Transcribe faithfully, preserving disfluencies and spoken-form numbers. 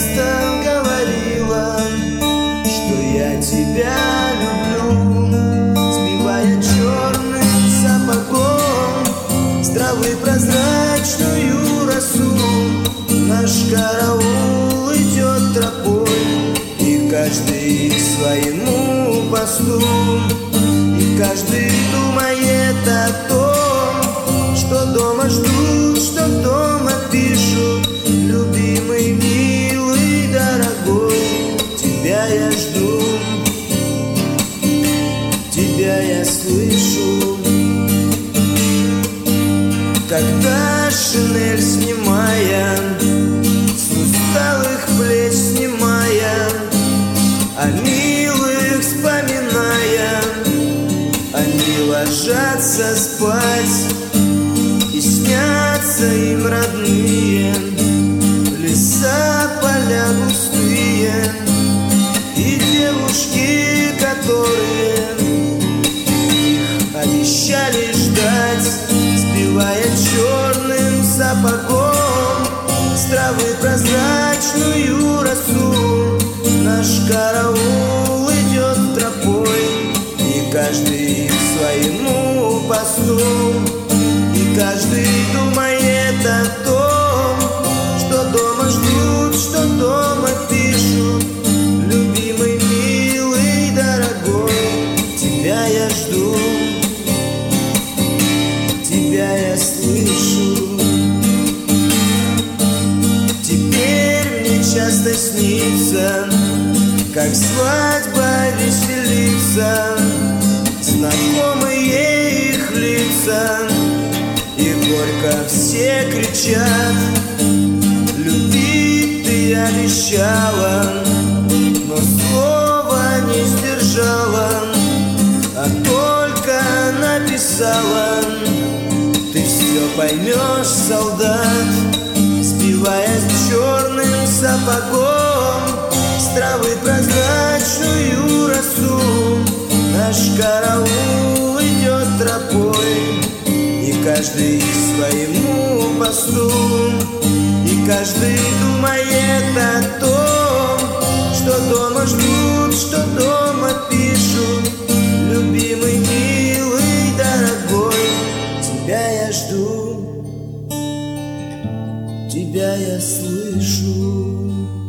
часто говорила, что я тебя люблю, сбивая черным сапогом с травы прозрачную росу. Наш караул идет тропой, и каждый к своему посту, и каждый думает о том, что дома ждут, что дома пишут. Любимый, милый, дорогой, тебя я жду, тебя я слышу. Когда шинель снимая, с усталых плеч снимая, о милых вспоминая, они ложатся спать, и снятся им родные леса, поля густые, и девушки, которые их обещали ждать, сбивая черным сапогом с травы прозрачную росу. Наш караул идет тропой, и каждый к своему посту, и каждый думает о том, что дома ждут, что дома пишут. Любимый, милый, дорогой, тебя я жду, тебя я слышу. Теперь мне часто снится, как свадьба веселится, знакомые их лица, и горько все кричат. Любить ты обещала, но слова не сдержала, а только написала. Ты все поймешь, солдат, сбивая черным сапогом с травы прозрачную росу. Наш караул идет тропой, и каждый к своему посту, и каждый думает о том, что дома ждут, что дома пишут. Любимый, милый, дорогой, тебя я жду, тебя я слышу.